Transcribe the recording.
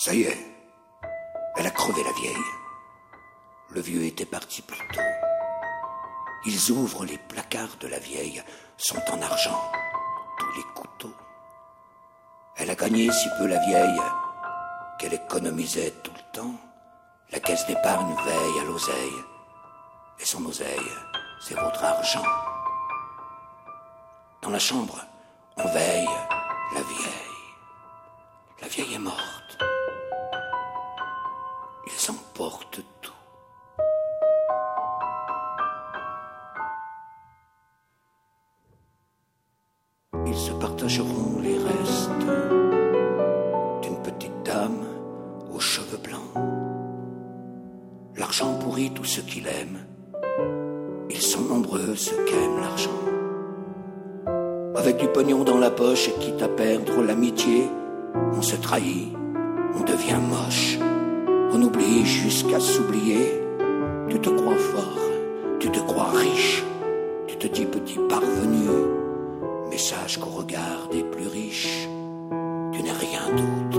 Ça y est, elle a crevé la vieille. Le vieux était parti plus tôt. Ils ouvrent les placards de la vieille, sont en argent, tous les couteaux. Elle a gagné si peu la vieille, qu'elle économisait tout le temps. La caisse d'épargne veille à l'oseille, et son oseille, c'est votre argent. Dans la chambre, on veille la vieille. La vieille est morte. Ils emportent tout. Ils se partageront les restes d'une petite dame aux cheveux blancs. L'argent pourrit tous ceux qui l'aiment. Ils sont nombreux ceux qu'aiment l'argent. Avec du pognon dans la poche et quitte à perdre l'amitié, on se trahit, on devient moche, on oublie jusqu'à s'oublier. Tu te crois fort, tu te crois riche, tu te dis petit parvenu, mais sache qu'au regard des plus riches, tu n'es rien d'autre